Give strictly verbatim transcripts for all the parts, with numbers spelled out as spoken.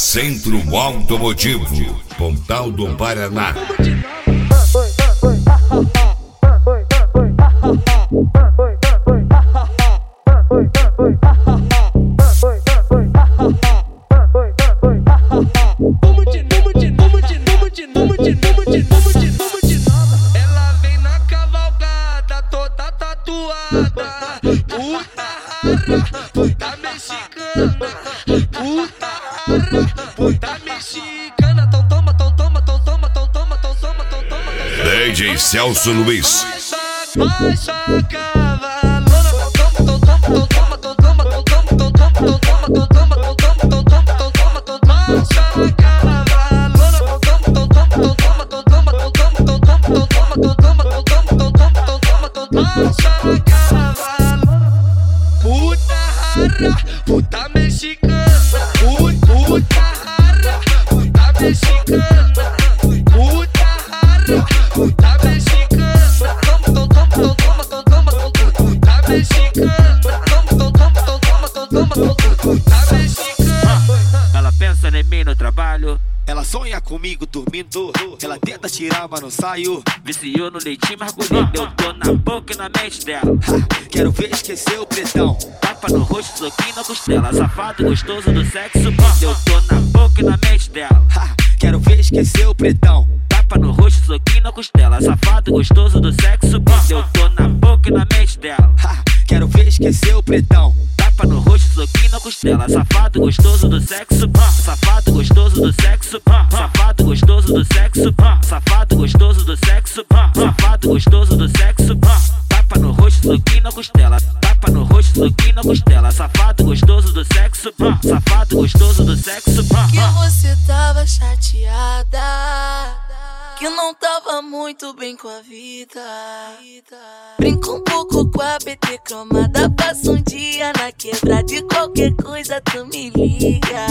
Centro Automotivo, Pontal do Paraná. Ela vem na cavalgada toda tatuada, puta rara, puta mexicana, puta rara, puta mexicana. Tão toma, tão toma, tão toma, tão toma, tão toma, tão toma. D J Celso Luiz. Baixa a cavalona, tão toma, tão toma, tão toma, tão toma, tão toma, tão toma, tão toma, tão toma, tão toma, tão toma, tão toma, baixa a cavalona, tão toma, tão toma, tão toma, tão toma, tão toma, tão toma, tão toma, tão toma, tão toma, tão toma, tão toma, tão toma, baixa a cavalona. Puta rara, puta mexicana, puta rara, puta mexicana, puta rara, puta mexicana. Toma, toma, toma, toma, toma, toma, puta mexicana. Toma, toma, toma, toma, toma, puta mexicana. Ela pensa em mim no trabalho, ela sonha comigo dormindo, ela tenta tirar, mas não saio. Viciou no leitinho margulhado, eu tô na boca e na mente dela. Ha, quero ver esquecer o pretão. Tapa no rosto, soquinho na costela. Safado, gostoso do sexo bom. Eu tô na boca e na mente dela. Ha, quero ver esquecer o pretão. Tapa no rosto, soquinho na costela. Safado, gostoso do sexo bom. Eu tô na boca e na mente dela. Ha, quero ver esquecer o pretão. Tapa no rosto, soquinho na costela. Safado, gostoso do sexo bom. Safado, gostoso do sexo bom. Safado, gostoso do sexo bom. Safado, gostoso do sexo bom. Safado, gostoso do sexo bom. Tapa no rosto, soquinho na costela. Tapa no rosto, soquinho na costela. Safado, gostoso do sexo bom. Safado, gostoso do sexo bom. Que você tava chateada, que não tava muito bem com a vida. Brinca um pouco com a B T cromada, passa um dia na quebra, de qualquer coisa tu me liga.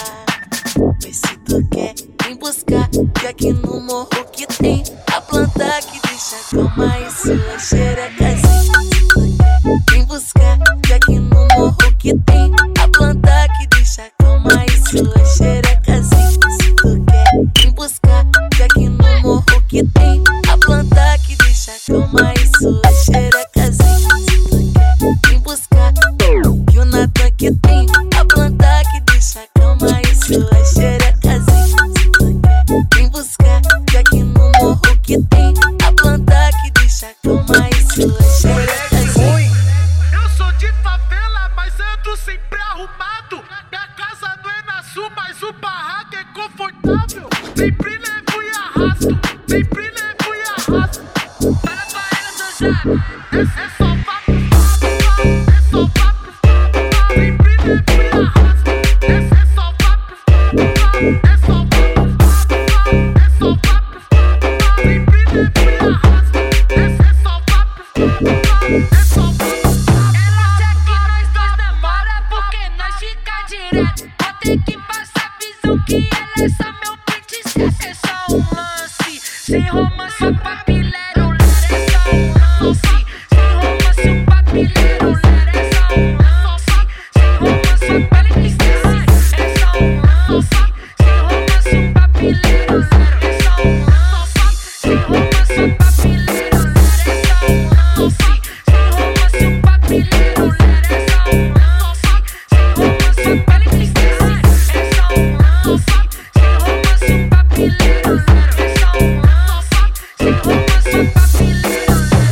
Mas se tu quer, vem buscar, que aqui no morro que tem a planta que deixa calma e sua xerecazinha. Se tu quer, vem buscar, que aqui no morro que tem a planta que deixa calma e sua xerecazinha. Se tu quer, vem buscar, que aqui no morro que tem a planta que deixa calma e sua xerecazinha. Se tu quer, vem buscar, que o Natan que tem a planta que deixa calma e sua xerecazinha. Se tu quer, vem buscar, que aqui no morro que tem a planta que deixa calma e sua xerecazinha. Eu sou de favela, mas ando sempre arrumado. Minha casa não é na sul, mas o barraco é confortável. Sempre levo e arrasto, sempre levo e arrasto. Para pra ela dançar, é, é só papo, é só papo. Sempre levo e arrasto, é, é só papo, é só papo, é só papo. Sempre levo e arrasto, é, é só papo, é só papo. Ela quer que nós dois demora, porque nós fica direto. Vou ter que passar visão que ela é só meu princesa. É só um lance, sem romance o papilero. É só um lance, sem romance o papilero. É só um lance, sem romance o papilero. É só um lance, sem romance o papilero. É só um lance, sem romance o papilero. É só um lance, sem romance o papilero. É só um lance, sem romance o papilero. É só um lance, sem romance o papilero. É só um lance, sem romance o papilero.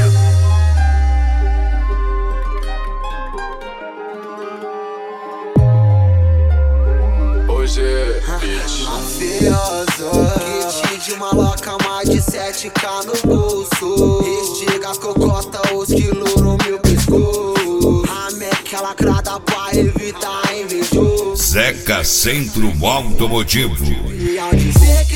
Hoje é beat. Mafioso, kit de maloca, mais de sete K no bolso. Estiga a cocota, os quilos no meu pescoço. A meca lacrada pra evitar invejoso. Zeca Centro Automotivo. E ao dizer